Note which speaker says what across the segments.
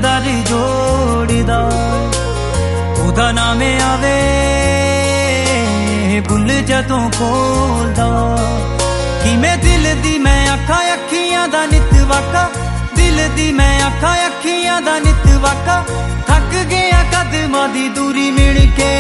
Speaker 1: दर जोड़दा ओदा नाम आवे बुल जदों खोलदा किवें दिल दी मैं आखां अखियां दा नित वाका दिल दी मैं आखां अखियां दा नित वाका थक गया कदमां दी दूरी मिल के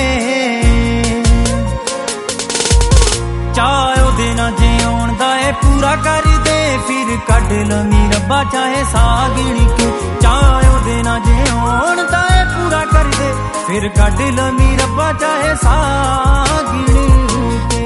Speaker 1: चाहे ओदे ना जिउण दा ए पूरा कर दे फिर कढ लमी रब्बा चाहे साह गिण के चाहे ओदे ना जिउण दा ए पूरा कर दे फिर कढ लमी रब्बा चाहे साह गिण के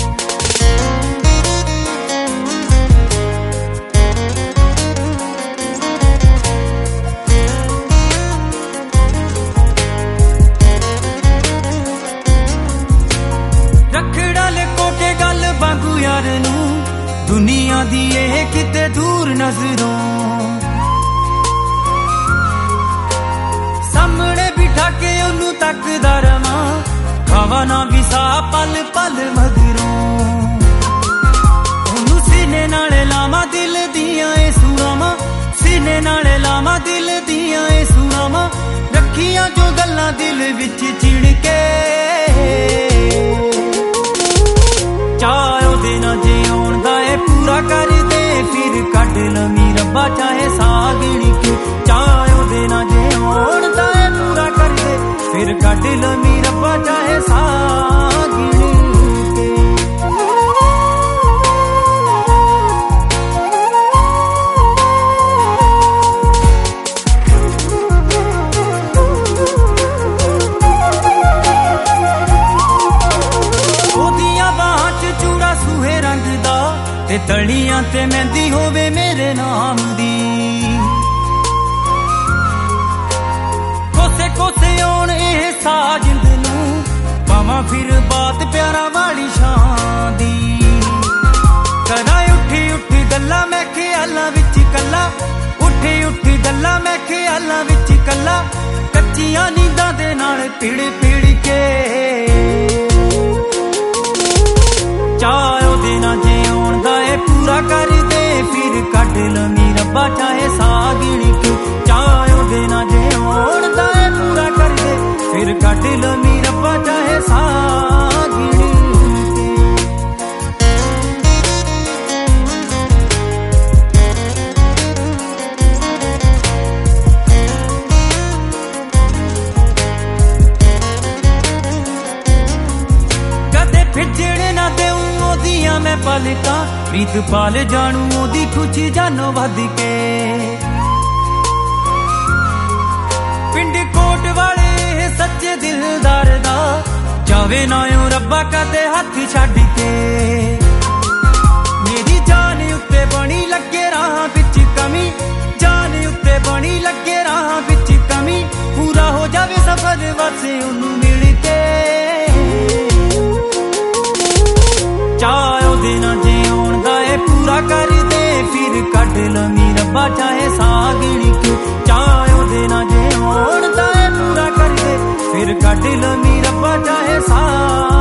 Speaker 1: रखड़ा ले कोटे गल वांगू यार नू दुनिया दी एह किते दूर नजरों सामने बिठा के ओनू तकदा रवां खावा ना विसा पल पल मगरों ओनू सीने नाले लावा दिल दियां ए सुरावां सीने नाले लावा दिल दियां ए सुरावां रखियां जो गल्लां दिल विच चिण के चाहे ओदे ना जिउण दा ए पूरा कर दे फिर कढ लमी रब्बा चाहे साह गिण के चाहे ओदे ना जिउण दा ए पूरा कर दे फिर कढ लमी रब्बा चाहे साह गिण के ओदियां बाहां च चूड़ा सूहे रंग दा ते तलियां ते मेहंदी होवे मेरे नाम दी कोसे कोसे आउण एह साह जिंद नू पावां फिर बात प्यारा वाली शान दी कदा उठी उठी गल्लां मैं ख्यालां विच कल्ला उठी उठी गल्लां मैं ख्यालां विच कल्ला कच्चियां नींदां दे नाल पिड़ पिड़ के चाहे ओदे ना जिउण दा ए पूरा कर दे फिर कढ लमी रब्बा चाहे साह गिण के चाहे ओदे ना जिउण दा ए पूरा कर दे फिर कढ लमी रब्बा चाहे साह गिण के कदे फिजण ना देऊं ओदियां मैं पलकां प्रीत पाल जानू ओदी खुशी जानो वध के पिंड कोट वाले सच्चे दिलदार दा जावे नायों रब्बा कदे हथ छड्ड के मेरी जान उत्ते बनी लगे राह विच कमी जान उत्ते बनी लगे राह विच कमी पूरा हो जावे सफर वसे ओनू मिल के चाहे ओदे ना जिउण दा ए पूरा कर दे फिर कढ लमी रब्बा चाहे साह गिण के चाहे ओदे ना जिउण दा ए पूरा कर दे फिर कढ लमी रब्बा चाहे साह